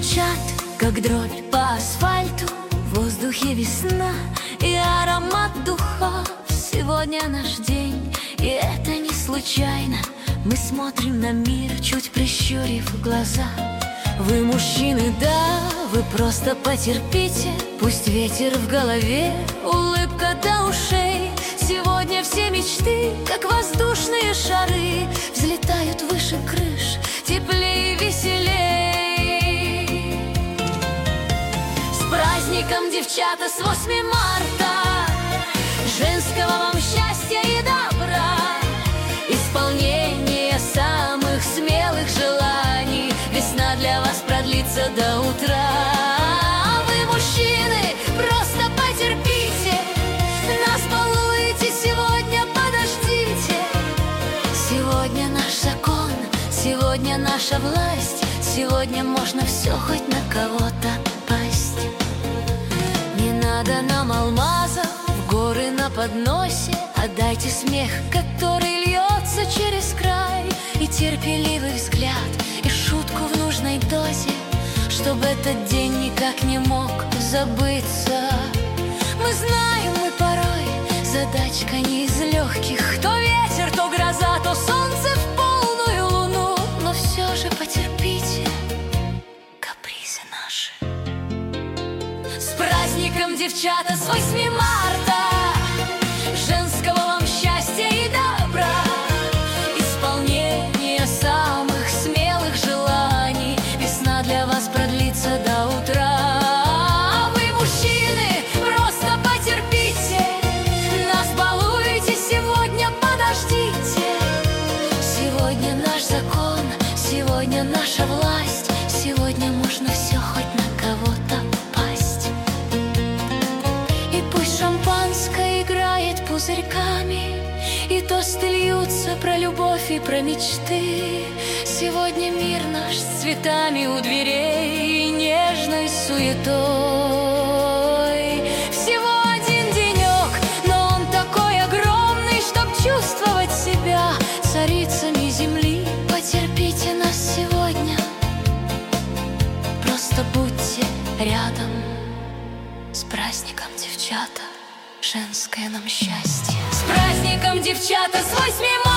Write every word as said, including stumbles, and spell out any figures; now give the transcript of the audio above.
стучат, как дробь по асфальту. В воздухе весна и аромат духов. Сегодня наш день, и это не случайно. Мы смотрим на мир, чуть прищурив глаза. Вы мужчины, да, вы просто потерпите. Пусть ветер в голове, улыбка до ушей. Сегодня все мечты, как воздушные шары, взлетают выше крыш, теплее и веселей. С праздником, девчата, с восьмым марта! Женского вам счастья и добра, исполнение самых смелых желаний. Весна для вас продлится до утра. А вы, мужчины, просто потерпите, нас балуете сегодня, подождите. Сегодня наш закон, сегодня наша власть. Сегодня можно все хоть на кого-то пасть. Не надо нам алмазов, горы на подносе. Отдайте смех, который льется через край, и терпеливый взгляд, и шутку в нужной дозе, чтобы этот день никак не мог забыться. Мы знаем, мы порой задачка не из легких. То ветер, то гроза, то солнце в полную луну. Но все же потерпите, капризы наши. С праздником, девчата, с восьмым марта! Женского вам счастья и добра, исполнение самых смелых желаний. Весна для вас продлится до утра. А вы, мужчины, просто потерпите, нас балуете сегодня, подождите. Сегодня наш закон, сегодня наша власть. Сегодня можно все хоть на кого-то пасть. И пусть шампанское играет пузырьками, и тосты льются про любовь и про мечты. Сегодня мир наш с цветами у дверей и нежной суетой. Всего один денек, но он такой огромный, чтоб чувствовать себя царицами земли. Потерпите нас сегодня, просто будьте рядом. С праздником, девчата, женское нам счастье. С праздником, девчата, с восьмым